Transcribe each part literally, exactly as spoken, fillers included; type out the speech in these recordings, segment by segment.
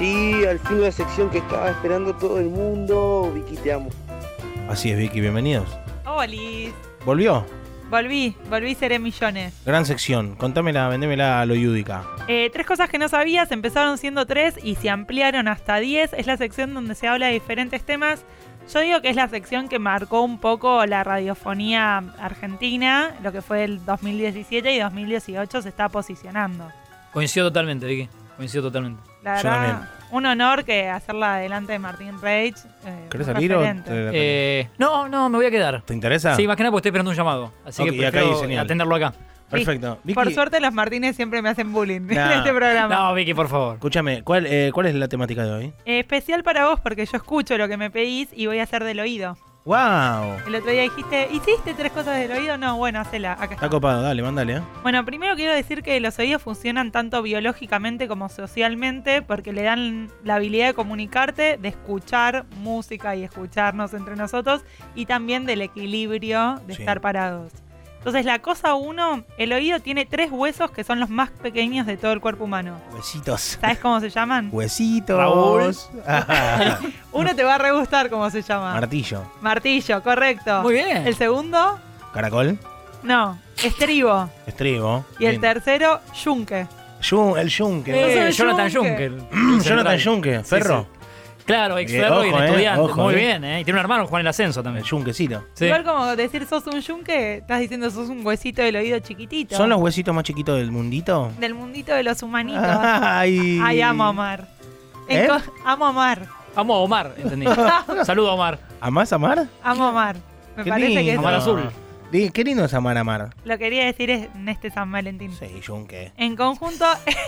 Sí, al fin la sección que estaba esperando todo el mundo. Vicky, te amo. Así es, Vicky, bienvenidos. Olis. ¿Volvió? Volví, volví, seré millones. Gran sección, contámela, vendémela a lo Yudica. Eh, tres cosas que no sabías, empezaron siendo tres y se ampliaron hasta diez. Es la sección donde se habla de diferentes temas. Yo digo que es la sección que marcó un poco la radiofonía argentina, lo que fue el dos mil diecisiete y dos mil dieciocho se está posicionando. Coincido totalmente, Vicky. Coincido totalmente. La Yo verdad, también. un honor que hacerla delante de Martín Reich. Eh, ¿Querés un salir o referente. te- Eh, no, no, me voy a quedar. ¿Te interesa? Sí, más que nada porque estoy esperando un llamado. Así Ok, que y acá prefiero hay señal. atenderlo acá. Perfecto. Vicky, Por suerte los Martínez siempre me hacen bullying en Nah. este programa. No, Vicky, por favor. escúchame, ¿cuál, eh, ¿cuál es la temática de hoy? Eh, especial para vos porque yo escucho lo que me pedís y voy a hacer del oído. ¡Wow! El otro día dijiste, ¿hiciste tres cosas del oído? No, bueno, hacela, acá Está está. copado, dale, mándale, ¿eh? Bueno, primero quiero decir que los oídos funcionan tanto biológicamente como socialmente porque le dan la habilidad de comunicarte, de escuchar música y escucharnos entre nosotros y también del equilibrio de Sí. estar parados. Entonces, la cosa uno, el oído tiene tres huesos que son los más pequeños de todo el cuerpo humano. Huesitos. ¿Sabes cómo se llaman? Huesitos. Raúl. Ah, Uno te va a re gustar cómo se llama. martillo. Martillo, correcto. Muy bien. El segundo, Caracol. no, estribo. Estribo. Y el Bien. tercero, yunque. Yun- el yunque. Eh, Eh, Jonathan Juncker. Juncker. Mm, El Jonathan central. Juncker, Sí, Ferro. sí. Claro, ex Bien, Ferro y un ojo, eh, estudiante. ojo, Muy eh. bien, ¿eh? Y tiene un hermano, Juan el Ascenso también. El yunquecito. Sí. Igual como decir sos un yunque, estás diciendo sos un huesito del oído chiquitito. ¿Son los huesitos más chiquitos del mundito? Del mundito de los humanitos. Ay, Ay, amo a Omar. ¿Eh? Enco- Amo a Omar. Amo a Omar, entendí. Saludo a Omar. ¿Amás amar? Amo a Omar. Me Qué parece que es Amar azul. Di- Qué lindo es amar amar. lo que quería decir es en este San Valentín. Sí, yunque. En conjunto,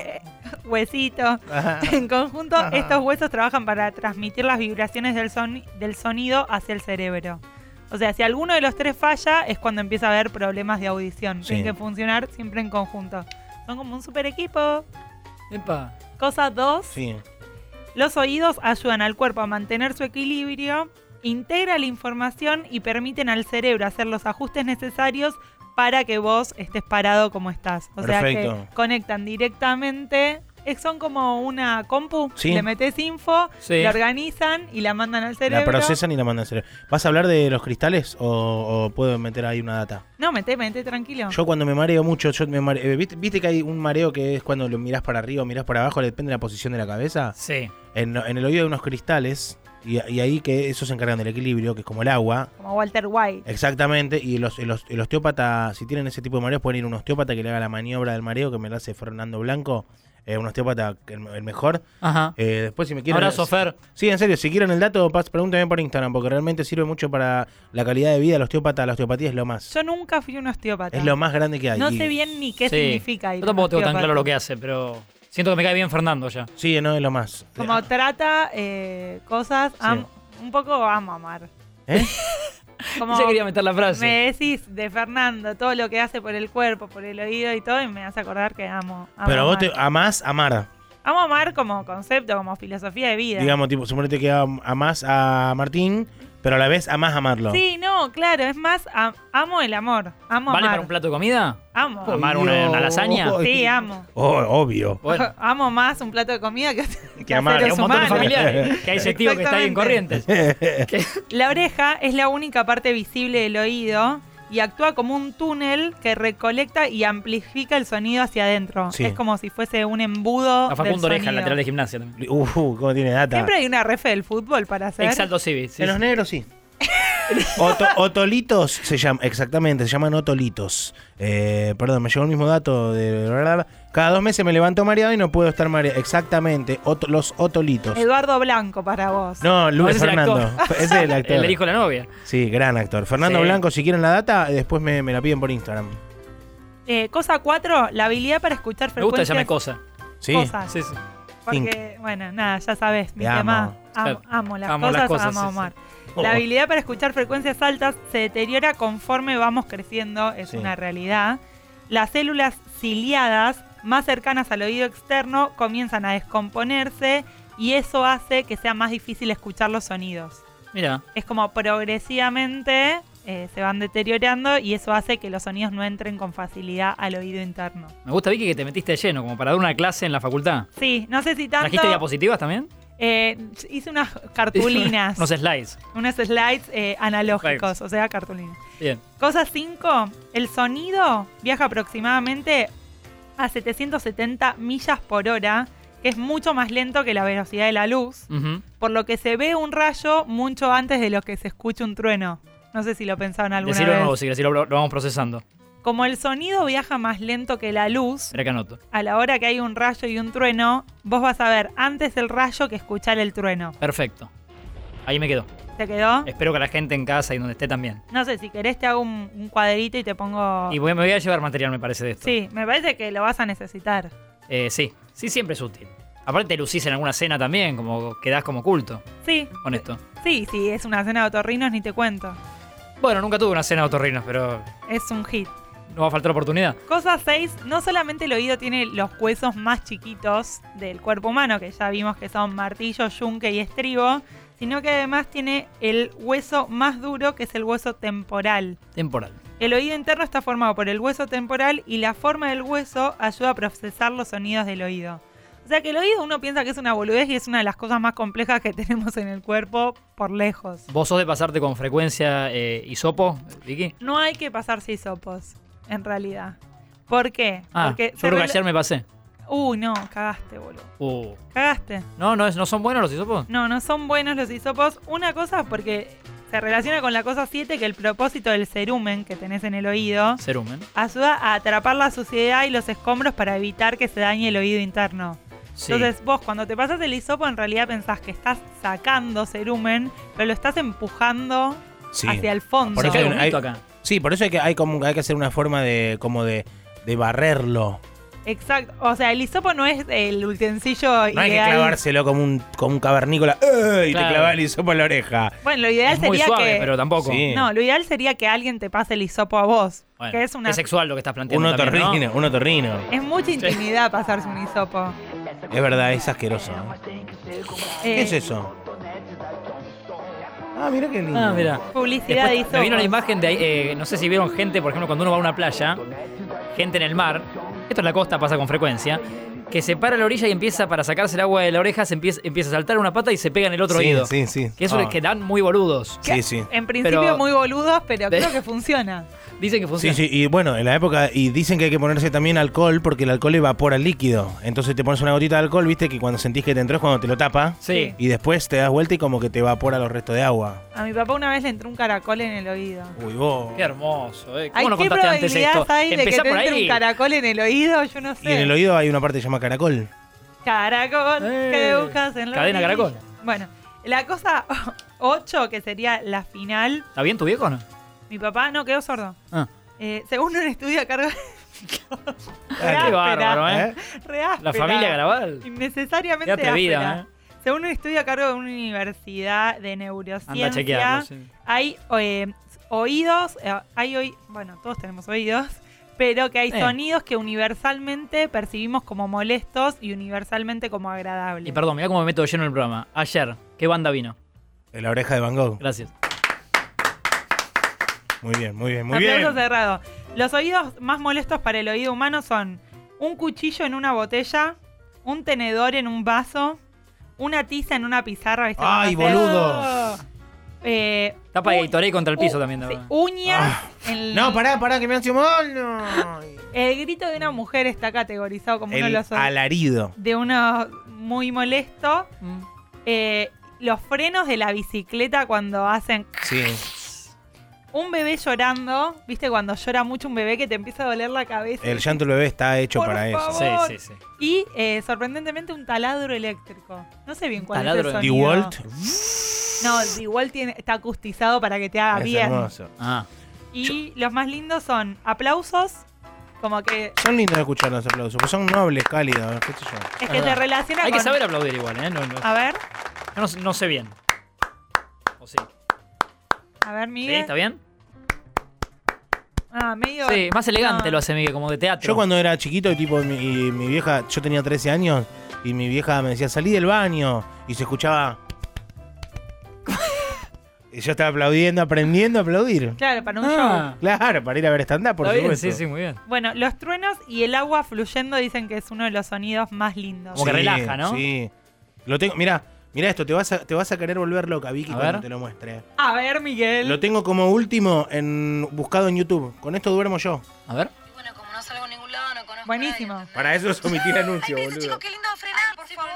huesito. En conjunto, estos huesos trabajan para transmitir las vibraciones del, son- del sonido hacia el cerebro. O sea, si alguno de los tres falla, es cuando empieza a haber problemas de audición. Sí. Tienen que funcionar siempre en conjunto. Son como un super equipo. Epa. Cosa dos, Sí. los oídos ayudan al cuerpo a mantener su equilibrio, integran la información y permiten al cerebro hacer los ajustes necesarios para que vos estés parado como estás. O sea Perfecto. que conectan directamente, eh, son como una compu, Sí. le metes info, Sí. la organizan y la mandan al La cerebro. procesan y la mandan al cerebro. ¿Vas a hablar de los cristales o, o puedo meter ahí una data? No, mete, mete, tranquilo. Yo cuando me mareo mucho, yo me mareo, eh, ¿viste, viste que hay un mareo que es cuando lo mirás para arriba o mirás para abajo, depende de la posición de la cabeza? Sí. En, en el oído hay unos cristales y, y ahí que esos se encargan del equilibrio, que es como el agua. Como Walter White. Exactamente, y los, el, el osteópata, si tienen ese tipo de mareos, pueden ir a un osteópata que le haga la maniobra del mareo, que me la hace Fernando Blanco, eh, un osteópata el, el mejor. Ajá. Eh, después si me quieren... Abrazo, Fer. Sí, en serio, si quieren el dato, pas- pregúntenme por Instagram, porque realmente sirve mucho para la calidad de vida. El osteópata, la osteopatía es lo más. Yo nunca fui un osteópata. Es lo más grande que hay. No Y- sé bien ni qué Sí. significa. ir Yo a un tampoco tengo tan osteópata. claro lo que hace, pero siento que me cae bien Fernando ya. Sí, no, es lo más. Como trata eh, cosas, am- un poco amo a Amar. ¿Eh? Como Yo quería meter la frase. me decís de Fernando todo lo que hace por el cuerpo, por el oído y todo, y me hace acordar que amo, amo Pero a vos Amar. te amás amar. Amo a Amar como concepto, como filosofía de vida. Digamos, tipo, suponete que am- amás a Martín, pero a la vez amás amarlo. Sí, no, claro, es más, am- amo el amor, amo ¿Vale amar. para un plato de comida? Amo. Amar una, una lasaña. Obvio. Sí, amo. Oh, obvio. Bueno, Amo más un plato de comida que, Que amar. seres hay un montón de humanos. familiares. Que hay ese tío que está ahí en Corrientes. Que- La oreja es la única parte visible del oído y actúa como un túnel que recolecta y amplifica el sonido hacia adentro. Sí. Es como si fuese un embudo A del Facundo Oreja, el sonido. lateral de gimnasia también. Uf, cómo tiene data. Siempre hay una refe del fútbol para hacer. Exalto Civi. Sí, En los sí. negros sí. Oto- otolitos se llaman, exactamente, se llaman otolitos. Eh, perdón, me llegó el mismo dato de... Cada dos meses me levanto mareado y no puedo estar mareado. Exactamente, ot- los otolitos. Eduardo Blanco para vos. No, No, Luis ese es el Fernando. actor. Ese es el actor. El hijo de la novia. Sí, gran actor. Fernando Sí. Blanco, si quieren la data, después me, me la piden por Instagram. Eh, cosa cuatro, la habilidad para escuchar Me gusta frecuencias. llamarme cosa. ¿Sí? Cosas. Sí, sí. Porque, bueno, nada, ya sabes, mi Te tema. amo. Am- Claro. amo las Amo cosas, las cosas, amo a sí, Omar. Oh. La habilidad para escuchar frecuencias altas se deteriora conforme vamos creciendo, es Sí. una realidad. Las células ciliadas más cercanas al oído externo comienzan a descomponerse y eso hace que sea más difícil escuchar los sonidos. Mira. Es como progresivamente eh, se van deteriorando y eso hace que los sonidos no entren con facilidad al oído interno. Me gusta, Vicky, que te metiste de lleno, como para dar una clase en la facultad. Sí, no sé si tanto... ¿Trajiste diapositivas también? Eh, hice unas cartulinas. Unos slides. Unos slides eh, analógicos, Slides. o sea, cartulinas. Bien. Cosa cinco, el sonido viaja aproximadamente a setecientos setenta millas por hora, que es mucho más lento que la velocidad de la luz, Ujú. por lo que se ve un rayo mucho antes de lo que se escucha un trueno. No sé si lo pensaron alguna Decirlo de vez. nuevo, si querés, lo, lo vamos procesando. Como el sonido viaja más lento que la luz, Espera que anoto. a la hora que hay un rayo y un trueno, vos vas a ver antes el rayo que escuchar el trueno. Perfecto. Ahí me quedo. ¿Te quedó? Espero que la gente en casa y donde esté también. No sé, si querés te hago un, un cuadrito y te pongo... Y voy- me voy a llevar material, me parece, de esto. Sí, me parece que lo vas a necesitar. Eh, sí, sí, siempre es útil. Aparte te lucís en alguna cena también, como quedás como culto Sí. con esto. Sí, sí, es una cena de otorrinos, ni te cuento. Bueno, nunca tuve una cena de otorrinos, pero Es un hit. no va a faltar oportunidad. Cosa seis, no solamente el oído tiene los huesos más chiquitos del cuerpo humano, que ya vimos que son martillo, yunque y estribo, sino que además tiene el hueso más duro, que es el hueso temporal. Temporal. El oído interno está formado por el hueso temporal y la forma del hueso ayuda a procesar los sonidos del oído. O sea que el oído uno piensa que es una boludez y es una de las cosas más complejas que tenemos en el cuerpo por lejos. ¿Vos sos de pasarte con frecuencia eh, hisopo, Vicky? No hay que pasarse hisopos, en realidad. ¿Por qué? Ah, Porque yo se creo que rela- ayer me pasé. Uy, no, cagaste, boludo. Uh. Cagaste. No, no, es- no son buenos los hisopos. No, no son buenos los hisopos. Una cosa porque se relaciona con la cosa siete, que el propósito del cerumen que tenés en el oído Cerumen. ayuda a atrapar la suciedad y los escombros para evitar que se dañe el oído interno. Sí. Entonces vos cuando te pasas el hisopo en realidad pensás que estás sacando cerumen, pero lo estás empujando Sí. hacia el fondo. Por eso Hay hay un un- mito hay- acá. Sí, por eso hay que, hay como, hay que hacer una forma de como de, de barrerlo. Exacto. O sea, el hisopo no es el utensilio No hay que ideal. clavárselo como un, como un cavernícola ¡eh! y Claro. te clavas el hisopo en la oreja. Bueno, lo ideal Es muy sería suave, que... pero tampoco. Sí. No, lo ideal sería que alguien te pase el hisopo a vos. Bueno, que es una... es sexual lo que estás Un planteando también, ¿no? otorrino, un otorrino. Es mucha intimidad pasarse un hisopo. Es verdad, es asqueroso. ¿Qué Eh, es eso? Ah, mira qué lindo. Ah, mira. Publicidad de Después hisopos. me vino la imagen de ahí, eh, no sé si vieron gente, por ejemplo, cuando uno va a una playa, gente en el mar, esto en la costa pasa con frecuencia, que se para a la orilla y empieza, para sacarse el agua de la oreja, se empieza, empieza a saltar una pata y se pega en el otro sí, oído. sí, sí. Que eso Ah. es que dan muy boludos. Sí, sí. En principio Pero- muy boludos, pero De- creo que funciona. Dicen que Sí, funciona. sí, y bueno, en la época, y dicen que hay que ponerse también alcohol porque el alcohol evapora el líquido. Entonces te pones una gotita de alcohol, viste, que cuando sentís que te entró es cuando te lo tapa. Sí. Y después te das vuelta y como que te evapora los restos de agua. A mi papá una vez le entró un caracol en el oído. Uy, vos. Qué hermoso, ¿eh? Ay, ¿Cómo no ¿qué contaste antes probabilidad esto? hay de que Empezá te por entre ahí. un caracol en el oído? Yo no sé. Y en el oído hay una parte que se llama caracol. Caracol, Eh, que buscas en la cadena orilla. caracol. Bueno, la cosa ocho, que sería la final. ¿Está bien tu viejo o no? Mi papá no quedó sordo. Ah. Eh, según un estudio a cargo... Ah, Qué bárbaro, ¿eh? Re áspera. La familia Garabal. Innecesariamente Quédate vida, áspera. ¿eh? Según un estudio a cargo de una universidad de Anda a neurociencia, chequearlo, sí. hay eh, oídos, eh, hay oí- bueno, todos tenemos oídos, pero que hay Eh. sonidos que universalmente percibimos como molestos y universalmente como agradables. Y perdón, mirá cómo me meto de lleno en el programa. Ayer, ¿qué banda vino? En la oreja de Van Gogh. Gracias. Muy bien, muy bien, muy Aplauso bien. cerrado. Los oídos más molestos para el oído humano son un cuchillo en una botella, un tenedor en un vaso, una tiza en una pizarra. ¿viste? ¡Ay, Cuando haces- boludo! Eh, Tapa de un- Gatorade contra el piso u- también. de sí, verdad. uñas. Ah. en No, la- pará, pará, que me hace mal. No. El grito de una mujer está categorizado como uno de El los alarido. de uno muy molesto. Mm. Eh, los frenos de la bicicleta cuando hacen Sí. un bebé llorando, ¿viste? Cuando llora mucho un bebé que te empieza a doler la cabeza. El llanto del bebé está hecho Por para favor. eso. Sí, sí, sí. Y eh, sorprendentemente un taladro eléctrico. No sé bien cuál Taladro es el ¿DeWalt? sonido. No, DeWalt tiene, está acustizado para que te haga Es bien. hermoso. Ah, Y los más lindos son aplausos, como que Son lindos de escuchar los aplausos, porque son nobles, cálidos, qué sé yo. es que verdad. se relaciona hay con... que saber aplaudir igual, ¿eh? No, no, A ver, yo no, no sé bien. ¿O sí? a ver, ¿Sí? Miguel. ¿Está bien? Ah, medio... Sí, más elegante No. lo hace Miguel, como de teatro. Yo cuando era chiquito, tipo, mi, y mi vieja, yo tenía trece años, y mi vieja me decía, salí del baño, y se escuchaba... Y yo estaba aplaudiendo, aprendiendo a aplaudir. Claro, para un Ah. show. Claro, para ir a ver stand-up, por Está bien, supuesto. sí, sí, muy bien. Bueno, los truenos y el agua fluyendo dicen que es uno de los sonidos más lindos. Como que relaja, ¿no? Sí. Lo tengo, mira, mira esto, te vas a, te vas a querer volver loca, Vicky, A cuando ver. te lo muestre. A ver, Miguel. Lo tengo como último en buscado en YouTube. Con esto duermo yo. A ver. Y bueno, como no salgo a ningún lado, no conozco Buenísimo. a nadie. Para eso es omitir anuncio, Ay, mira, boludo. chicos, qué lindo frenar, por favor.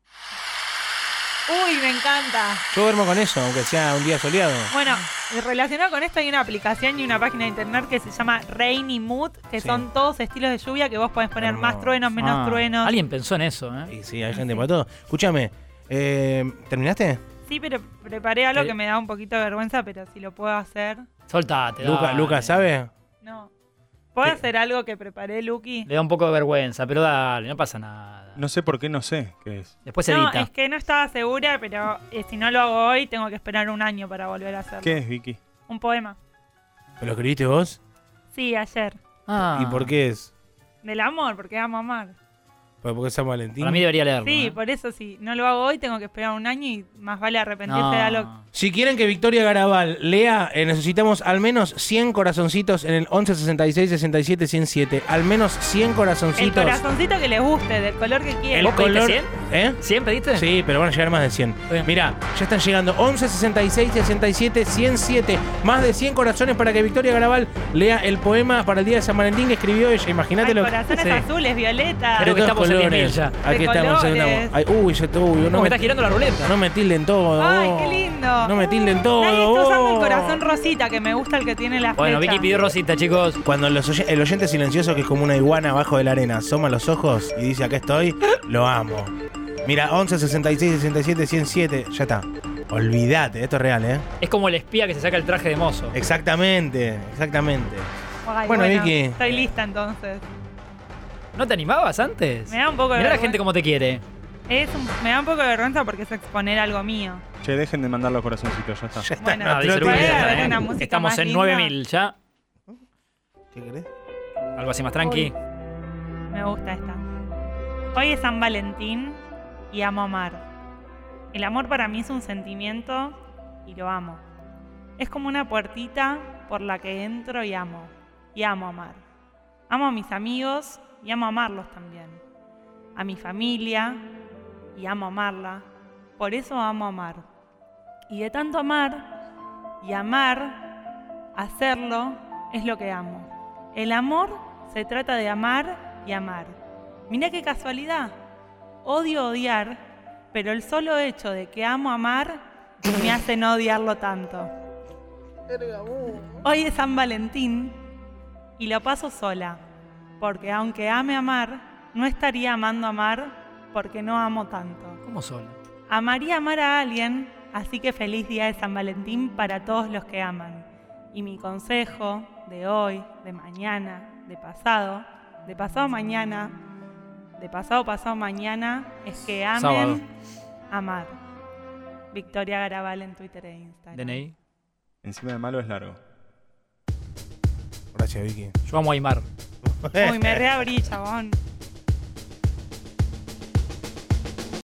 Uy, me encanta. Yo duermo con eso, aunque sea un día soleado. Bueno, relacionado con esto hay una aplicación y una página de internet que se llama Rainy Mood, que Sí. son todos estilos de lluvia que vos podés poner Hermoso. más truenos, menos Ah, truenos. Alguien pensó en eso, ¿eh? Y sí, hay gente para todo. Escúchame, eh, ¿terminaste? Sí, pero preparé algo ¿Qué? que me da un poquito de vergüenza, pero si lo puedo hacer. Soltate. Luca, dale. Luca, ¿sabe? No. ¿Puedo ¿Qué? hacer algo que preparé, Luqui? Le da un poco de vergüenza, pero dale, no pasa nada. No sé por qué, no sé qué es. Después se No, edita. es que no estaba segura, pero eh, si no lo hago hoy, tengo que esperar un año para volver a hacerlo. ¿Qué es, Vicky? Un poema. ¿Pero lo escribiste vos? Sí, ayer. Ah, ¿Y por qué es? Del amor, porque amo amar. Pues porque es San Valentín. Para mí debería leerlo. Sí, ¿eh? por eso si no lo hago hoy, tengo que esperar un año y más vale arrepentirse No. de algo. Si quieren que Victoria Garabal lea, eh, necesitamos al menos cien corazoncitos en el once sesenta y seis sesenta y siete ciento siete. Al menos cien El corazoncitos. corazoncito que les guste, del color que El quieran. ¿Vos pediste color. cien? ¿Eh? ¿cien pediste? Sí, pero van a llegar más de cien. Bien. Mirá, ya están llegando once sesenta y seis sesenta y siete ciento siete. Más de cien corazones para que Victoria Garabal lea el poema para el día de San Valentín que escribió ella. Imagínate Hay lo corazones Sí. azules, violetas. Creo que de todos estamos en diez mil colores. ya. Aquí De estamos. colores. estamos. Ay, uy, ya uy, no ¿Cómo me, está girando la ruleta? no me tilden todo. Ay, oh. qué lindo. No me tilden todo. Nadie está usando el oh. corazón rosita, que me gusta el que tiene la Bueno, flecha. Vicky pidió rosita, chicos. Cuando los oy- el oyente silencioso, que es como una iguana abajo de la arena, asoma los ojos y dice acá estoy, lo amo. Mira, once sesenta y seis sesenta y siete ciento siete, ya está. Olvídate, esto es real, ¿eh? Es como el espía que se saca el traje de mozo. Exactamente, exactamente. Ay, Bueno, Vicky. Estoy lista entonces. ¿No te animabas antes? Me da un poco de Mirá la vergüenza. gente como te quiere. Es un- me da un poco de vergüenza porque es exponer algo mío. Che, dejen de mandar los corazoncitos, ya está. Ya está. Bueno, no, Ah, te dice lo Luca, puede tengo que haber hacer. una música Estamos más en linda. nueve mil ya. ¿Qué querés? Algo así más tranqui. Uy. Me gusta esta. Hoy es San Valentín y amo amar. El amor para mí es un sentimiento y lo amo. Es como una puertita por la que entro y amo. Y amo amar. Amo a mis amigos y amo amarlos también. A mi familia y amo amarla. Por eso amo amar. Y de tanto amar y amar, hacerlo es lo que amo. El amor se trata de amar y amar. Mirá qué casualidad. Odio odiar, pero el solo hecho de que amo amar me hace no odiarlo tanto. Hoy es San Valentín y lo paso sola, porque aunque ame amar, no estaría amando amar porque no amo tanto. ¿Cómo sola? Amaría amar a alguien, así que feliz día de San Valentín para todos los que aman. Y mi consejo de hoy, de mañana, de pasado, de pasado mañana, de pasado pasado mañana, es que amen Sábado. amar. Victoria Garabal en Twitter e Instagram. D N I. Encima de malo es largo. Gracias, Vicky. Yo amo a Aymar. Uy, me reabrí, chabón.